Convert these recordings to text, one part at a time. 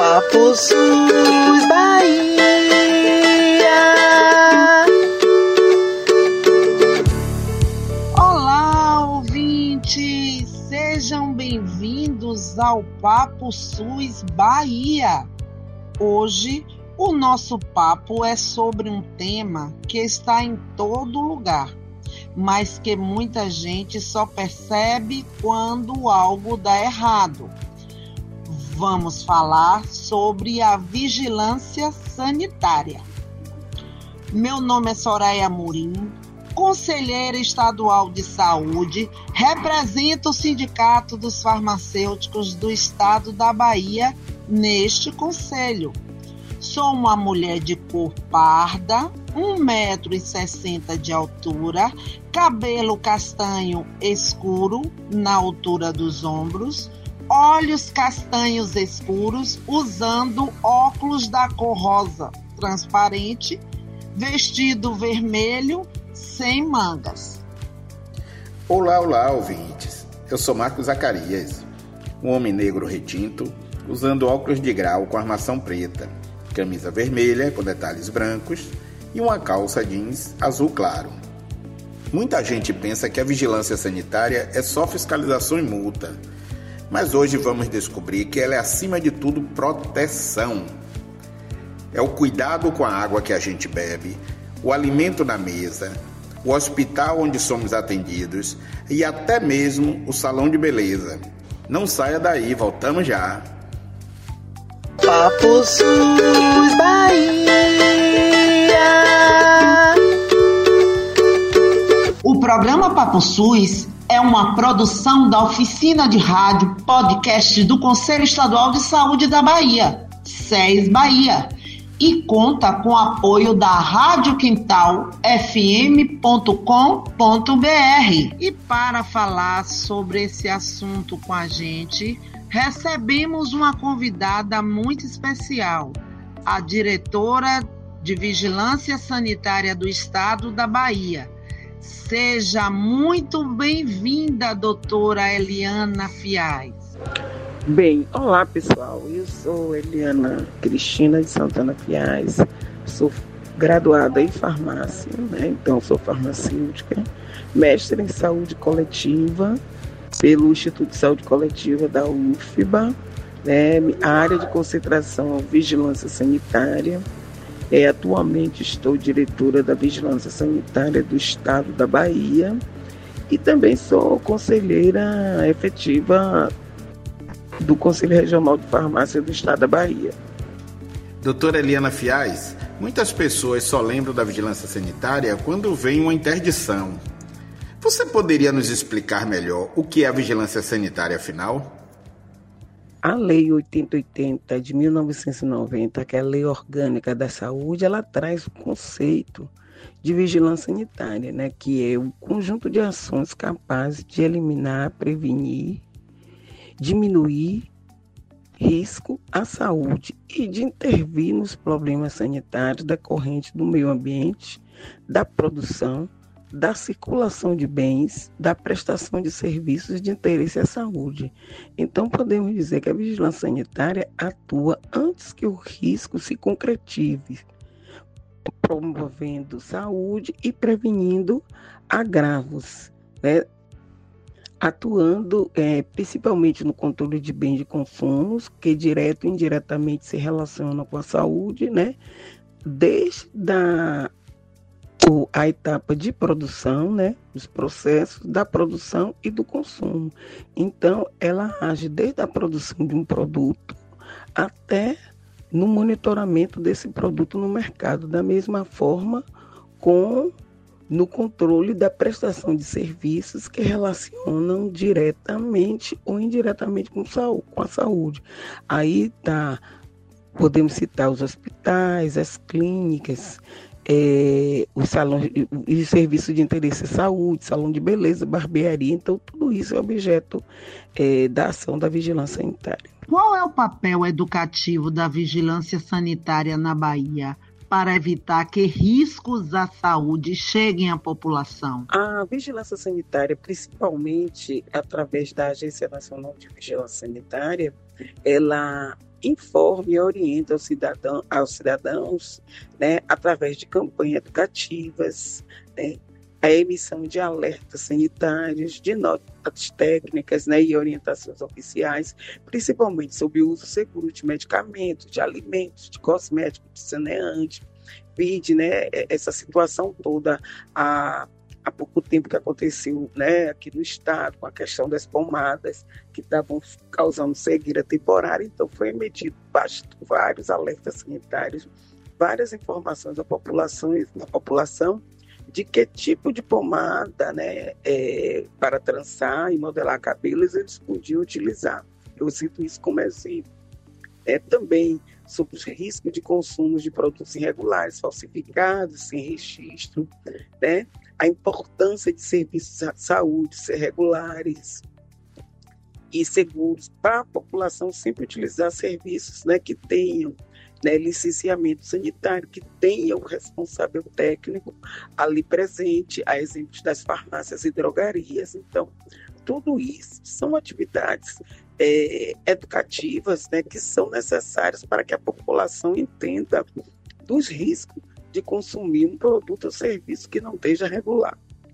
Papo SUS Bahia. Olá, ouvintes! Sejam bem-vindos ao Papo SUS Bahia. Hoje, o nosso papo é sobre um tema que está em todo lugar, mas que muita gente só percebe quando algo dá errado. Vamos falar sobre a vigilância sanitária. Meu nome é Soraya Amorim, conselheira estadual de saúde, represento o Sindicato dos Farmacêuticos do Estado da Bahia neste conselho. Sou uma mulher de cor parda, 1,60 m de altura, cabelo castanho escuro na altura dos ombros, olhos castanhos escuros, usando óculos da cor rosa transparente, vestido vermelho, sem mangas. Olá, ouvintes. Eu sou Marcos Zacarias, um homem negro retinto, usando óculos de grau com armação preta, camisa vermelha com detalhes brancos e uma calça jeans azul claro. Muita gente pensa que a vigilância sanitária é só fiscalização e multa, mas hoje vamos descobrir que ela é, acima de tudo, proteção. É o cuidado com a água que a gente bebe, o alimento na mesa, o hospital onde somos atendidos e até mesmo o salão de beleza. Não saia daí, voltamos já. Papo SUS Bahia. O programa Papo SUS é uma produção da Oficina de Rádio Podcast do Conselho Estadual de Saúde da Bahia, SES Bahia, e conta com apoio da Rádio Quintal FM.com.br. E para falar sobre esse assunto com a gente, recebemos uma convidada muito especial, a diretora de Vigilância Sanitária do Estado da Bahia. Seja muito bem-vinda, doutora Eliana Fiais. Bem, olá pessoal, eu sou Eliana Cristina de Santana Fiais, sou graduada em farmácia, então sou farmacêutica, mestre em saúde coletiva pelo Instituto de Saúde Coletiva da UFBA, a área de concentração vigilância sanitária. Atualmente estou diretora da Vigilância Sanitária do Estado da Bahia e também sou conselheira efetiva do Conselho Regional de Farmácia do Estado da Bahia. Doutora Eliana Fiais, muitas pessoas só lembram da vigilância sanitária quando vem uma interdição. Você poderia nos explicar melhor o que é a vigilância sanitária, afinal? A Lei 8080 de 1990, que é a Lei Orgânica da Saúde, ela traz o conceito de vigilância sanitária, que é o conjunto de ações capazes de eliminar, prevenir, diminuir risco à saúde e de intervir nos problemas sanitários decorrentes do meio ambiente, da produção, da circulação de bens, da prestação de serviços de interesse à saúde. Então, podemos dizer que a vigilância sanitária atua antes que o risco se concretize, promovendo saúde e prevenindo agravos, atuando principalmente no controle de bens de consumo, que direto e indiretamente se relacionam com a saúde, desde a etapa de produção, os processos da produção e do consumo. Então, ela age desde a produção de um produto até no monitoramento desse produto no mercado, da mesma forma no controle da prestação de serviços que relacionam diretamente ou indiretamente com a saúde. Aí podemos citar os hospitais, as clínicas, os salões, os serviços de interesse à saúde, salão de beleza, barbearia. Então, tudo isso é objeto da ação da vigilância sanitária. Qual é o papel educativo da vigilância sanitária na Bahia para evitar que riscos à saúde cheguem à população? A vigilância sanitária, principalmente através da Agência Nacional de Vigilância Sanitária, ela informa e orienta aos cidadãos, né, através de campanhas educativas, né, a emissão de alertas sanitários, de notas técnicas, né, e orientações oficiais, principalmente sobre o uso seguro de medicamentos, de alimentos, de cosméticos, de saneante. Vide, né, essa situação toda há pouco tempo que aconteceu, né, aqui no estado, com a questão das pomadas que estavam causando cegueira temporária. Então foi emitido vários alertas sanitários, várias informações à população de que tipo de pomada, né, para trançar e modelar cabelos eles podiam utilizar. Eu cito isso como exemplo. Também sobre os riscos de consumo de produtos irregulares, falsificados, sem registro, né? A importância de serviços de saúde ser regulares e seguros para a população sempre utilizar serviços, né, que tenham, né, licenciamento sanitário, que tenham o responsável técnico ali presente, a exemplo das farmácias e drogarias. Então, tudo isso são atividades educativas, né, que são necessárias para que a população entenda dos riscos de consumir um produto ou serviço que não esteja regular.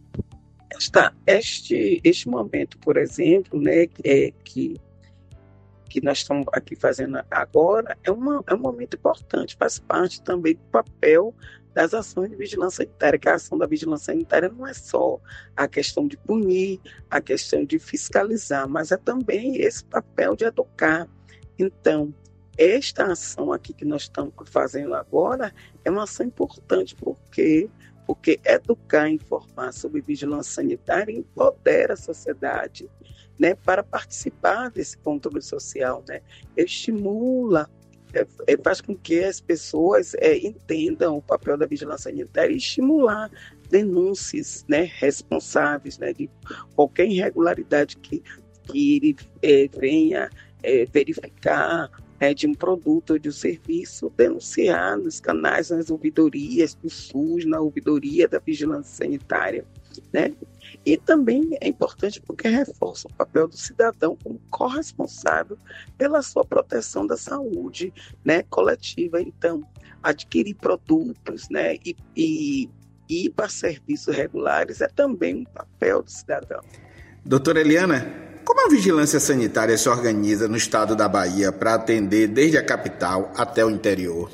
Este momento, por exemplo, né, que nós estamos aqui fazendo agora, é um momento importante, faz parte também do papel das ações de vigilância sanitária, que a ação da vigilância sanitária não é só a questão de punir, a questão de fiscalizar, mas é também esse papel de educar. Então, esta ação aqui que nós estamos fazendo agora é uma ação importante, porque educar e informar sobre vigilância sanitária empodera a sociedade, né, para participar desse controle social, né, estimula, faz com que as pessoas entendam o papel da vigilância sanitária e estimular denúncias, né, responsáveis, né, de qualquer irregularidade que ele venha verificar, de um produto ou de um serviço, denunciar nos canais, nas ouvidorias do SUS, na ouvidoria da vigilância sanitária, né? E também é importante porque reforça o papel do cidadão como corresponsável pela sua proteção da saúde, né, coletiva. Então, adquirir produtos, né, e ir para serviços regulares é também um papel do cidadão. Doutora Eliana, como a vigilância sanitária se organiza no estado da Bahia para atender desde a capital até o interior?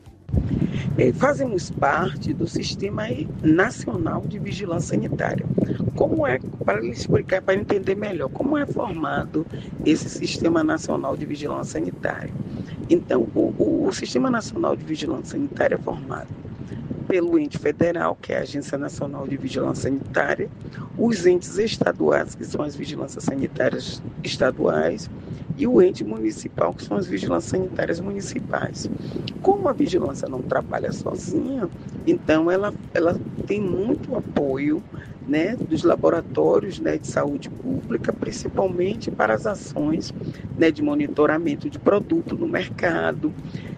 Fazemos parte do Sistema Nacional de Vigilância Sanitária. Como é, para lhe explicar, para entender melhor, como é formado esse Sistema Nacional de Vigilância Sanitária? Então, o Sistema Nacional de Vigilância Sanitária é formado pelo ente federal, que é a Agência Nacional de Vigilância Sanitária, os entes estaduais, que são as vigilâncias sanitárias estaduais, e o ente municipal, que são as vigilâncias sanitárias municipais. Como a vigilância não trabalha sozinha, então ela tem muito apoio, né, dos laboratórios, né, de saúde pública, principalmente para as ações, né, de monitoramento de produto no mercado,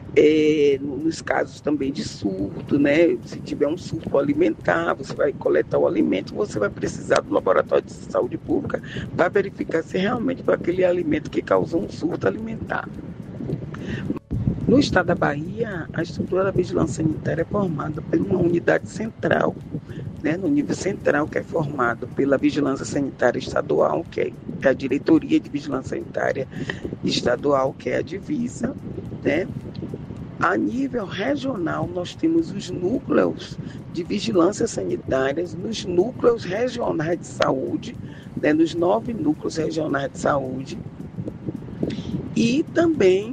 nos casos também de surto, né? Se tiver um surto alimentar, você vai coletar o alimento, você vai precisar do laboratório de saúde pública para verificar se realmente foi aquele alimento que causou um surto alimentar. No estado da Bahia, a estrutura da vigilância sanitária é formada por uma unidade central, né, no nível central, que é formado pela Vigilância Sanitária Estadual, que é a Diretoria de Vigilância Sanitária Estadual, que é a divisa, né? A nível regional, nós temos os núcleos de vigilância sanitária, nos núcleos regionais de saúde, né, nos 9 núcleos regionais de saúde, e também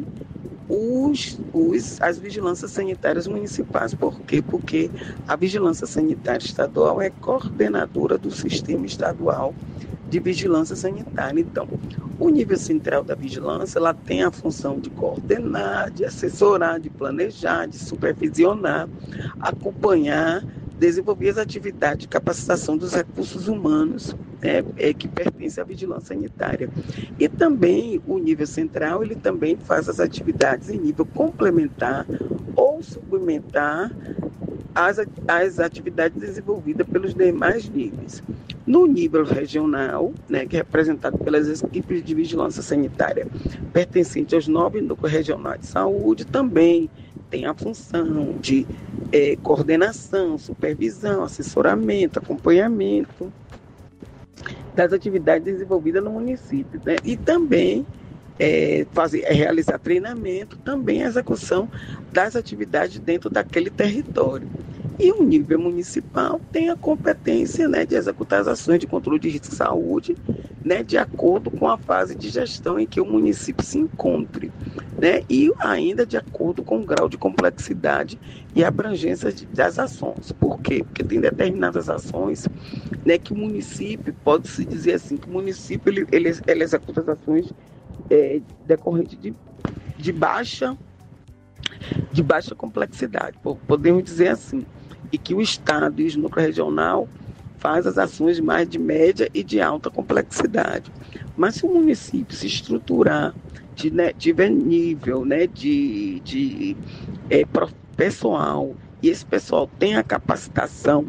as vigilâncias sanitárias municipais. Por quê? Porque a vigilância sanitária estadual é coordenadora do sistema estadual de vigilância sanitária. Então, o nível central da vigilância, ela tem a função de coordenar, de assessorar, de planejar, de supervisionar, acompanhar, desenvolver as atividades de capacitação dos recursos humanos, que pertencem à vigilância sanitária. E também o nível central, ele também faz as atividades em nível complementar ou suplementar às atividades desenvolvidas pelos demais níveis. No nível regional, né, que é representado pelas equipes de vigilância sanitária pertencentes aos 9 núcleos regionais de saúde, também tem a função de coordenação, supervisão, assessoramento, acompanhamento das atividades desenvolvidas no município, né? E também realizar treinamento, também a execução das atividades dentro daquele território. E o nível municipal tem a competência, né, de executar as ações de controle de risco de saúde, né, de acordo com a fase de gestão em que o município se encontre, né, e ainda de acordo com o grau de complexidade e abrangência das ações. Por quê? Porque tem determinadas ações, né, que o município, pode-se dizer assim, que o município ele executa as ações decorrentes de baixa complexidade, podemos dizer assim, e que o Estado e o núcleo regional faz as ações mais de média e de alta complexidade. Mas se o município se estruturar, tiver nível, né, de pessoal, e esse pessoal tem a capacitação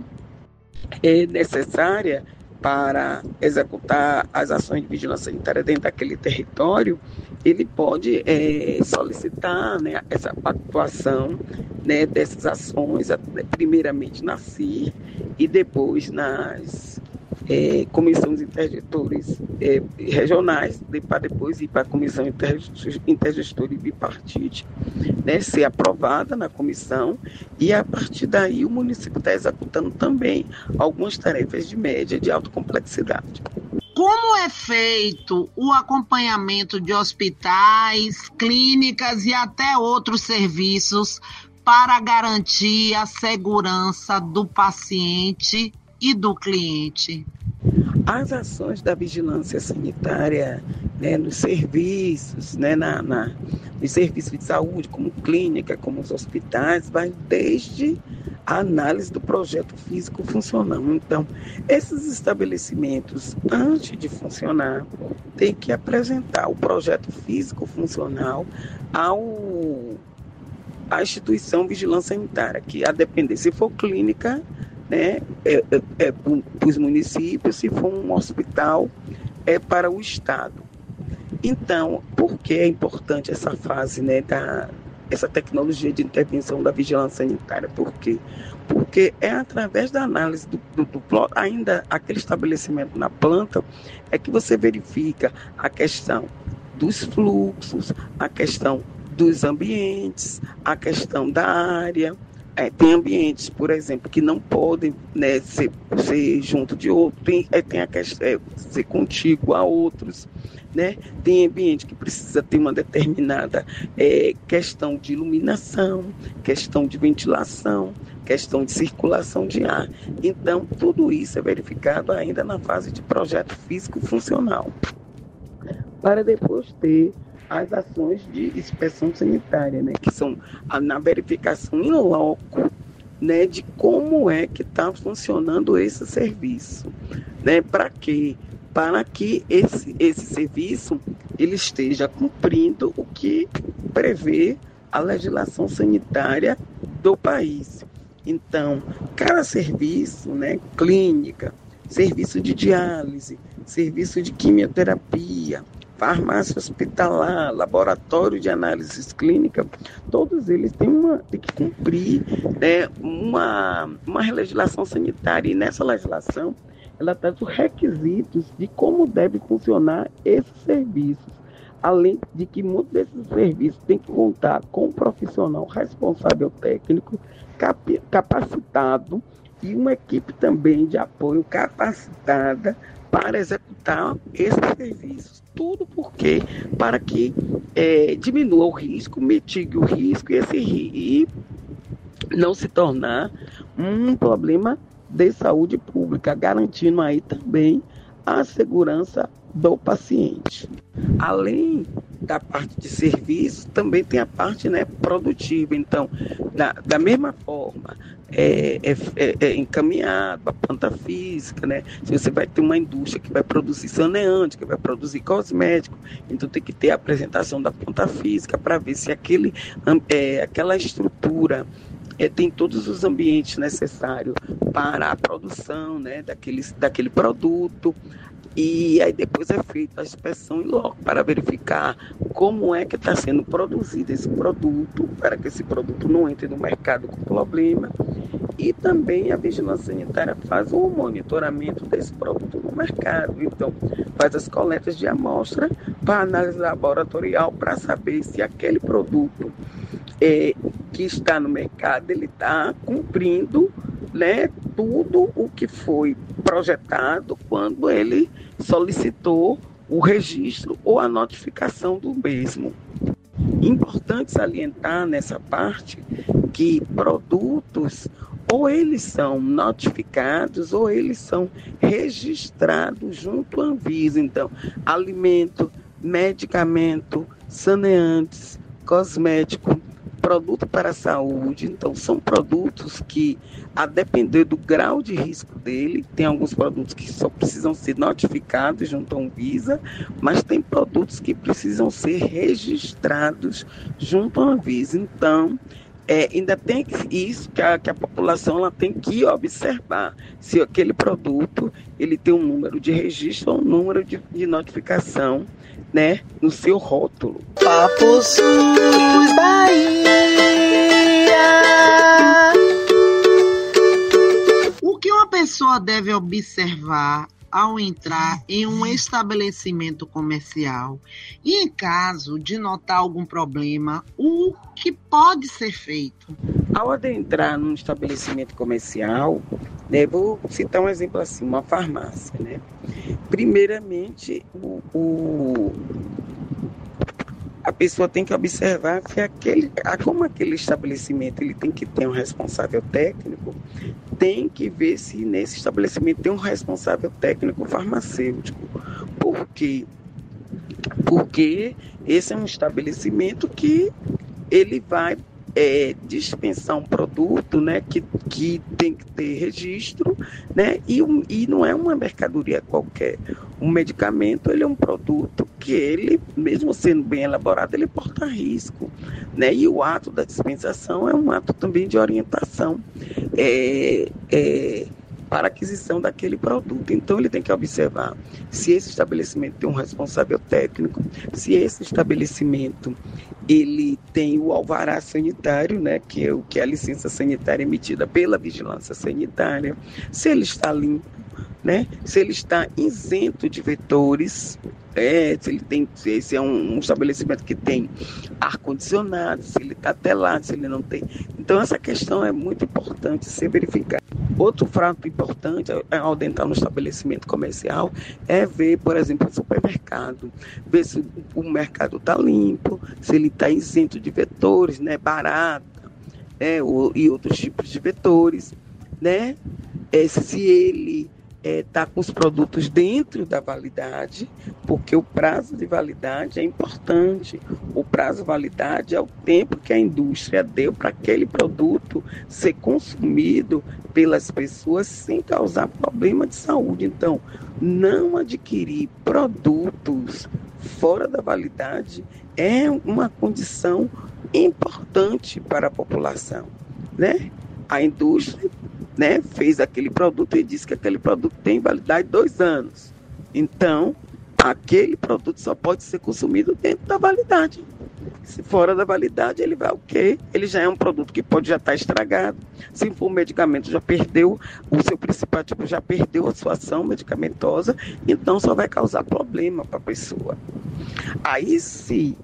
necessária para executar as ações de vigilância sanitária dentro daquele território, ele pode solicitar, né, essa pactuação, né, dessas ações, primeiramente na CIR e depois nas comissões intergestores regionais, para depois ir para a comissão intergestora e bipartite, né, ser aprovada na comissão, e a partir daí o município está executando também algumas tarefas de média e de alta complexidade. Como é feito o acompanhamento de hospitais, clínicas e até outros serviços para garantir a segurança do paciente e do cliente? As ações da vigilância sanitária, né, nos serviços, né, nos serviços de saúde, como clínica, como os hospitais, vai desde a análise do projeto físico funcional. Então, esses estabelecimentos, antes de funcionar, têm que apresentar o projeto físico funcional à instituição vigilância sanitária, que a depender, se for clínica, né, para os municípios, se for um hospital, para o Estado. Então, por que é importante essa fase, né, essa tecnologia de intervenção da vigilância sanitária? Por quê? Porque é através da análise ainda aquele estabelecimento na planta, é que você verifica a questão dos fluxos, a questão dos ambientes, a questão da área. Tem ambientes, por exemplo, que não podem, né, ser junto de outros, tem a questão ser contíguo a outros, né? Tem ambiente que precisa ter uma determinada questão de iluminação, questão de ventilação, questão de circulação de ar. Então, tudo isso é verificado ainda na fase de projeto físico funcional, para depois ter as ações de inspeção sanitária, né, que são na verificação in loco, né, de como é que está funcionando esse serviço, né, para quê? Para que esse serviço ele esteja cumprindo o que prevê a legislação sanitária do país. Então, cada serviço, né, clínica, serviço de diálise, serviço de quimioterapia, farmácia hospitalar, laboratório de análises clínicas, todos eles têm que cumprir, né, uma legislação sanitária, e nessa legislação ela traz os requisitos de como deve funcionar esses serviços, além de que muitos desses serviços têm que contar com um profissional responsável técnico capacitado e uma equipe também de apoio capacitada para executar esses serviços. Tudo porque para que diminua o risco, mitigue o risco e não se tornar um problema de saúde pública, garantindo aí também a segurança do paciente. Além da parte de serviço, também tem a parte, né, produtiva. Então, da mesma forma, encaminhado a planta física, né? Se você vai ter uma indústria que vai produzir saneante, que vai produzir cosmético, então tem que ter a apresentação da planta física para ver se aquela estrutura tem todos os ambientes necessários para a produção, né, daquele produto. E aí depois é feita a inspeção em loco para verificar como é que está sendo produzido esse produto, para que esse produto não entre no mercado com problema. E também a vigilância sanitária faz o monitoramento desse produto no mercado. Então, faz as coletas de amostra para análise laboratorial para saber se aquele produto que está no mercado ele está cumprindo, né, tudo o que foi projetado quando ele solicitou o registro ou a notificação do mesmo. Importante salientar nessa parte que produtos ou eles são notificados ou eles são registrados junto à Anvisa. Então, alimento, medicamento, saneantes, cosmético, produto para a saúde. Então, são produtos que, a depender do grau de risco dele, tem alguns produtos que só precisam ser notificados junto à Anvisa, mas tem produtos que precisam ser registrados junto à Anvisa. Então, ainda tem isso que a população ela tem que observar se aquele produto ele tem um número de registro ou um número de notificação, né, no seu rótulo. Papo SUS Bahia. O que uma pessoa deve observar ao entrar em um estabelecimento comercial e, em caso de notar algum problema, o que pode ser feito? Ao adentrar num estabelecimento comercial, vou citar um exemplo assim, uma farmácia, né? Primeiramente, a pessoa tem que observar que como aquele estabelecimento ele tem que ter um responsável técnico, tem que ver se nesse estabelecimento tem um responsável técnico farmacêutico. Por quê? Porque esse é um estabelecimento que ele vai dispensar um produto, né, que tem que ter registro, né, e não é uma mercadoria qualquer. Um medicamento ele é um produto que ele, mesmo sendo bem elaborado, ele porta risco, né, e o ato da dispensação é um ato também de orientação para a aquisição daquele produto. Então ele tem que observar se esse estabelecimento tem um responsável técnico, se esse estabelecimento ele tem o alvará sanitário, né, que é a licença sanitária emitida pela vigilância sanitária, se ele está limpo, né, se ele está isento de vetores, se é um estabelecimento que tem ar-condicionado, se ele está telado, se ele não tem. Então essa questão é muito importante ser verificada. Outro fato importante ao adentrar no estabelecimento comercial é ver, por exemplo, o supermercado, ver se o mercado está limpo, se ele está isento de vetores, né, barata, e outros tipos de vetores, né, se ele está com os produtos dentro da validade, porque o prazo de validade é importante. O prazo de validade é o tempo que a indústria deu para aquele produto ser consumido pelas pessoas sem causar problema de saúde. Então, não adquirir produtos fora da validade é uma condição importante para a população, né? A indústria, né, fez aquele produto e disse que aquele produto tem validade de 2 anos. Então, aquele produto só pode ser consumido dentro da validade. Se fora da validade, ele vai o quê? Ele já é um produto que pode já estar estragado. Se for um medicamento, já perdeu o seu principal ativo, já perdeu a sua ação medicamentosa, então só vai causar problema para a pessoa. Aí, se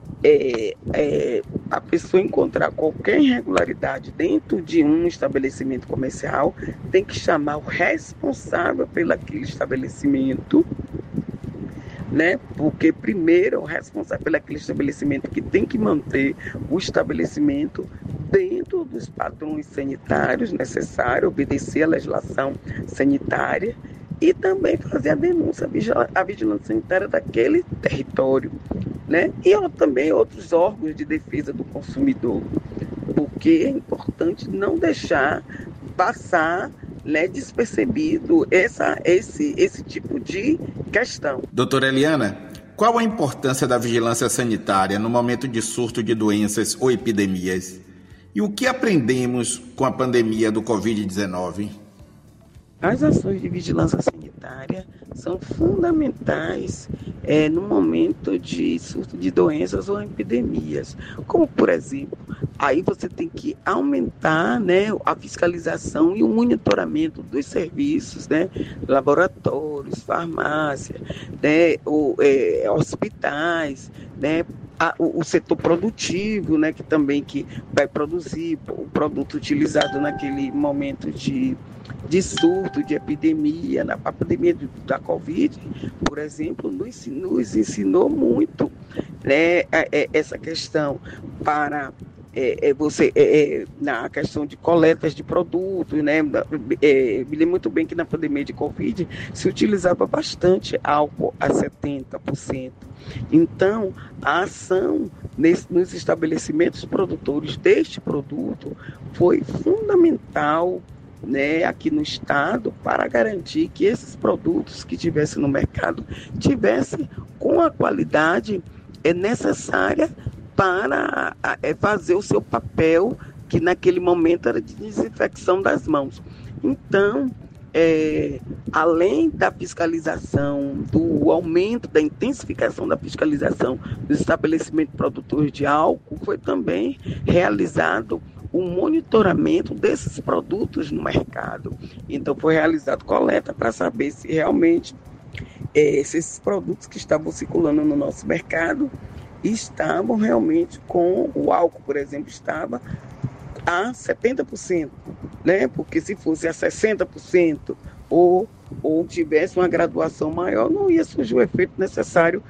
a pessoa encontrar qualquer irregularidade dentro de um estabelecimento comercial, tem que chamar o responsável pelo aquele estabelecimento, né? Porque primeiro o responsável pelo aquele estabelecimento que tem que manter o estabelecimento dentro dos padrões sanitários necessários, obedecer à legislação sanitária e também fazer a denúncia à vigilância sanitária daquele território, né? E também outros órgãos de defesa do consumidor, porque é importante não deixar passar, né, despercebido esse tipo de questão. Doutora Eliana, qual a importância da vigilância sanitária no momento de surto de doenças ou epidemias? E o que aprendemos com a pandemia do Covid-19? As ações de vigilância sanitária são fundamentais no momento de surto de doenças ou epidemias. Como, por exemplo, aí você tem que aumentar, né, a fiscalização e o monitoramento dos serviços, né, laboratórios, farmácia, né, hospitais, né, o setor produtivo, né, que vai produzir o produto utilizado naquele momento de surto, de epidemia. A pandemia da Covid, por exemplo, nos ensinou muito, né, essa questão para na questão de coletas de produtos, né? Me lembro muito bem que na pandemia de Covid se utilizava bastante álcool a 70%. Então, a ação nos estabelecimentos produtores deste produto foi fundamental, né, aqui no estado, para garantir que esses produtos que tivessem no mercado tivessem com a qualidade necessária para fazer o seu papel, que naquele momento era de desinfecção das mãos. Então, além da fiscalização, do aumento, da intensificação da fiscalização dos estabelecimentos produtores de álcool, foi também realizado o monitoramento desses produtos no mercado. Então, foi realizado coleta para saber se realmente esses produtos que estavam circulando no nosso mercado estavam realmente com o álcool, por exemplo, estava a 70%, né? Porque se fosse a 60% ou tivesse uma graduação maior, não ia surgir o efeito necessário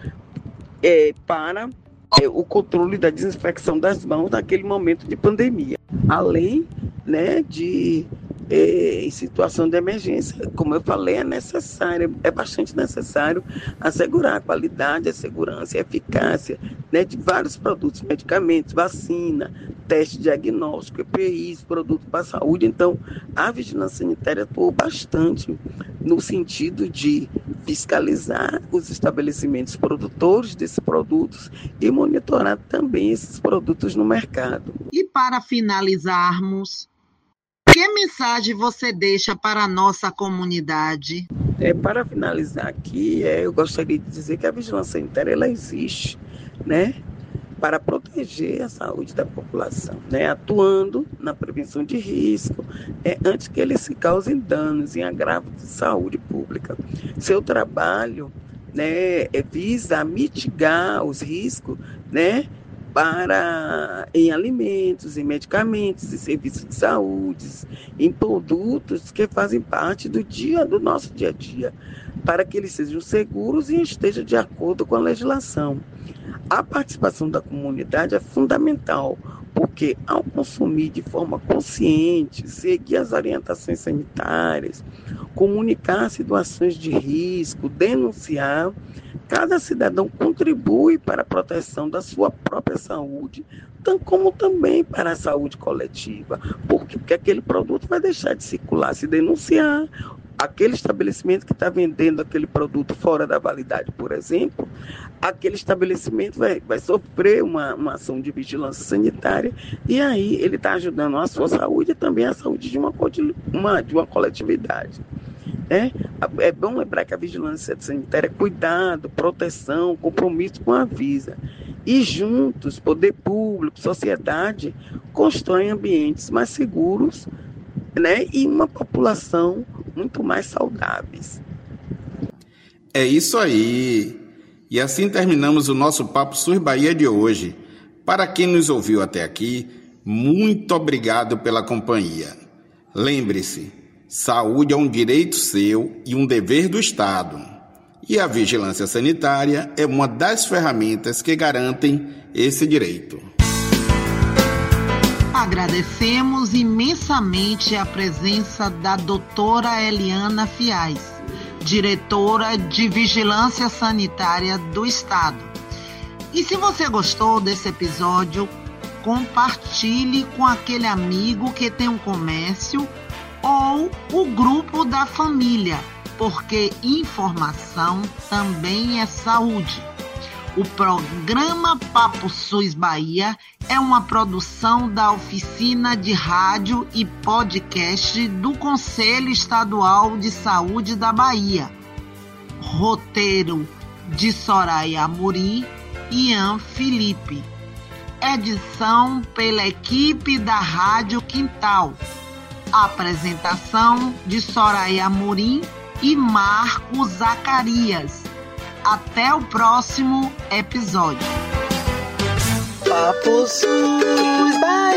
para o controle da desinfecção das mãos naquele momento de pandemia. Além, né, de em situação de emergência, como eu falei, é bastante necessário assegurar a qualidade, a segurança e a eficácia, né, de vários produtos, medicamentos, vacina, teste diagnóstico, EPIs, produtos para a saúde. Então, a vigilância sanitária atuou bastante no sentido de fiscalizar os estabelecimentos produtores desses produtos e monitorar também esses produtos no mercado. E para finalizarmos, que mensagem você deixa para a nossa comunidade? Para finalizar aqui, eu gostaria de dizer que a vigilância sanitária ela existe, né, para proteger a saúde da população, né, atuando na prevenção de risco, antes que eles se causem danos em agravo de saúde pública. Seu trabalho, né, visa mitigar os riscos, né, em alimentos, em medicamentos, em serviços de saúde, em produtos que fazem parte do nosso dia a dia, para que eles sejam seguros e estejam de acordo com a legislação. A participação da comunidade é fundamental, porque ao consumir de forma consciente, seguir as orientações sanitárias, comunicar situações de risco, denunciar, cada cidadão contribui para a proteção da sua própria saúde, como também para a saúde coletiva, porque aquele produto vai deixar de circular se denunciar. Aquele estabelecimento que está vendendo aquele produto fora da validade, por exemplo, aquele estabelecimento vai sofrer uma ação de vigilância sanitária, e aí ele está ajudando a sua saúde e também a saúde de uma coletividade. É bom lembrar que a vigilância sanitária é cuidado, proteção, compromisso com a vida. E juntos, poder público, sociedade, constroem ambientes mais seguros, né, e uma população muito mais saudáveis. É isso aí. E assim terminamos o nosso Papo SUS Bahia de hoje. Para quem nos ouviu até aqui, muito obrigado pela companhia. Lembre-se, saúde é um direito seu e um dever do Estado. E a vigilância sanitária é uma das ferramentas que garantem esse direito. Agradecemos imensamente a presença da doutora Eliana Fiais, diretora de Vigilância Sanitária do Estado. E se você gostou desse episódio, compartilhe com aquele amigo que tem um comércio ou o grupo da família, porque informação também é saúde. O programa Papo SUS Bahia é uma produção da Oficina de Rádio e Podcast do Conselho Estadual de Saúde da Bahia. Roteiro de Soraya Amorim e Ian Felipe. Edição pela equipe da Rádio Quintal. Apresentação de Soraya Amorim e Marcos Zacarias. Até o próximo episódio. Papo SUS Bahia.